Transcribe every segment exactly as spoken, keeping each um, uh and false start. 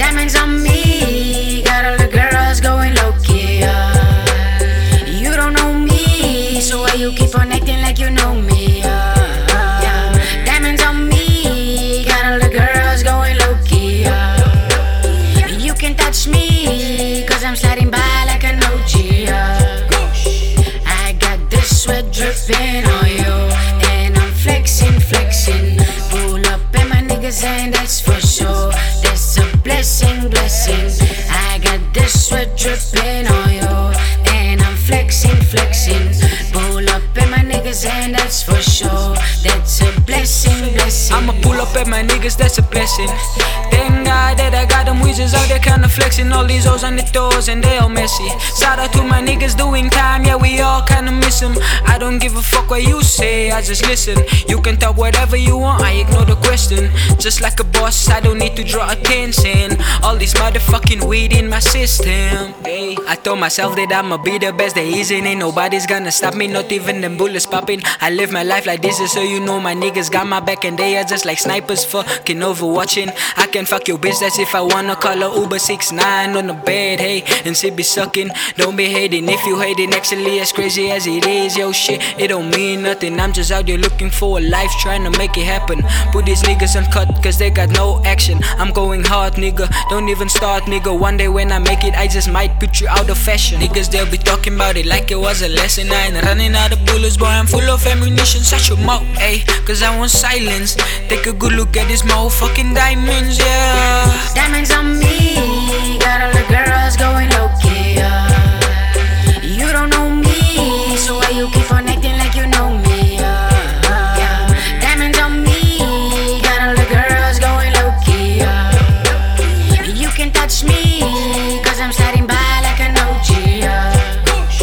Diamonds on me, got all the girls going low-key, yeah. You don't know me, so why you keep on acting like you know me, yeah, yeah. Diamonds on me, got all the girls going low-key, yeah. You can touch me, cause I'm sliding by like an O G, yeah. I got this sweat dripping on you, and I'm flexing, flexing. Pull up and my niggas, and that's for sure. That's a blessing, blessing. I got this sweat dripping on you, and I'm flexing, flexing. Pull up and my niggas, and that's for sure. That's a blessing, blessing. I'ma pull up at my niggas, that's a blessing. Thank God that I got them weezers out there kinda flexing. All these O's on the doors and they all messy. Shout out to my niggas doing time, yeah we all kinda miss them. I don't give a fuck what you say, I just listen. You can talk whatever you want, I ignore the question. Just like a boss, I don't need to draw attention. All this motherfucking weed in my system, hey. I told myself that I'ma be the best, there isn't, ain't nobody's gonna stop me, not even them bullets popping. I live my life like this, so you know my niggas got my back, and they are just like snipers fucking overwatching. I can fuck your bitch, that's if I wanna call her Uber six nine on the bed, hey, and she be sucking. Don't be hating if you hating, actually as crazy as it is, yo shit, it don't mean nothing. I'm just out here looking for a life, trying to make it happen. Put these niggas on cut, cause they got no action. I'm going hard, nigga, don't even start, nigga. One day when I make it, I just might put you out of fashion. Niggas, they'll be talking about it like it was a lesson. I ain't running out of bullets, boy, I'm full of ammunition. Shut your mouth, ayy, cause I want silence. Take a good look at these motherfucking diamonds, yeah. Diamonds on me, got all the girls going low-key, yeah. You don't know me, so why you keep on acting like you know me, yeah, yeah. Diamonds on me, got all the girls going low-key, yeah. You can touch me, cause I'm sliding by like an O G, yeah.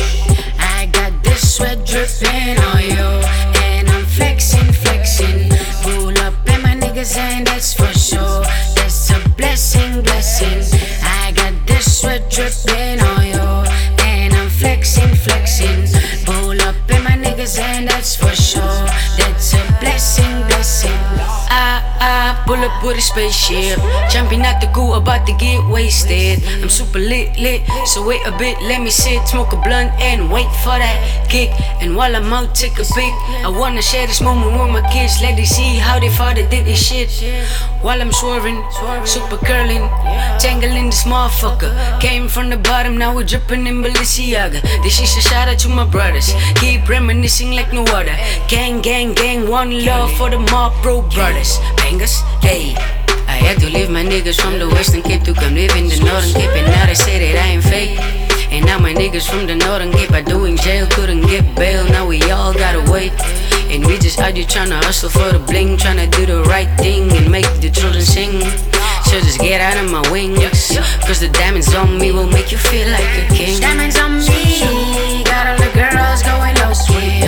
I got this sweat dripping on you, and I'm flexing, flexing. Pull up and my niggas, and that's for sure. That's a blessing, blessing. I got this sweat dripping on you, and I'm flexing, flexing. Pull up and my niggas, and that's for sure. That's a blessing, blessing. I, I pull up with a spaceship, jumping out the goo, about to get wasted. I'm super lit, lit, so wait a bit, let me sit, smoke a blunt and wait for that kick. And while I'm out, take a pic. I wanna share this moment with my kids, let them see how their father did this shit. While I'm swerving, super curling, tangling this motherfucker. Came from the bottom, now we're dripping in Balenciaga. This is a shout out to my brothers, keep reminiscing like no other. Gang, gang, gang, one love for the mob, bro brothers. Bangers, hey. I had to leave my niggas from the Western Cape to come live in the Northern Cape, and now they say that I ain't fake. And now my niggas from the Northern Cape are doing jail, couldn't get bail, now we all gotta wait. And we just out here tryna hustle for the bling, tryna do the right thing and make the children sing. So just get out of my wings, cause the diamonds on me will make you feel like a king. Diamonds on me, got all the girls going low-key,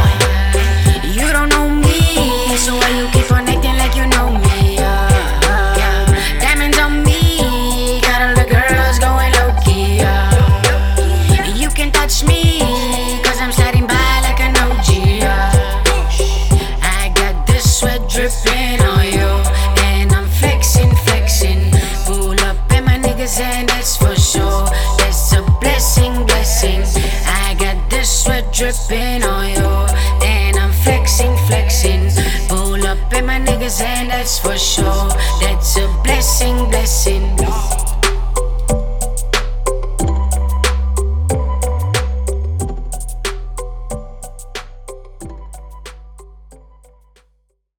yeah. You don't know me, so why you keep on acting like you know me, yeah, yeah. Diamonds on me, got all the girls going low-key, yeah. You can touch me, cause I'm sliding by like an O G, yeah. I got this sweat dripping on you, and I'm flexing, flexing. Pull up and my niggas, and that's for sure. That's a blessing, blessing. I got this sweat dripping on you, and I'm flexing, flexing. Pull up and my niggas, and that's for sure. That's a blessing, blessing.